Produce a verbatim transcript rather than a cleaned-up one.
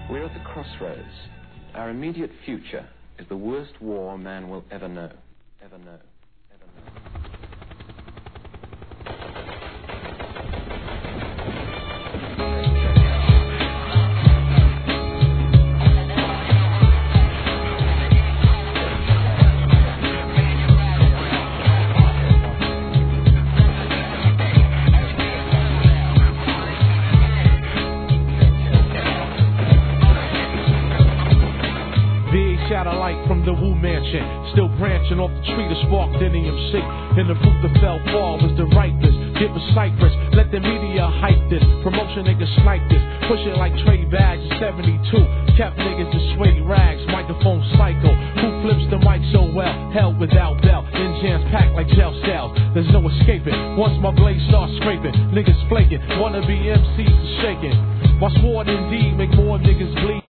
We're at the crossroads. Our immediate future is the worst war man will ever know. Ever know. Ever know. Satellite from the Wu Mansion, still branching off the tree to spark the M C. And the fruit that fell far was the ripest. Give a cypress, let the media hype this. Promotion niggas snipe this, push it like trade bags in seventy-two. Kept niggas in suede rags, microphone psycho. Who flips the mic so well? Hell without bell, in jams packed like jail cells. There's no escaping. Once my blade starts scraping, niggas flaking. Wanna be M Cs shaking. My sword indeed make more niggas bleed.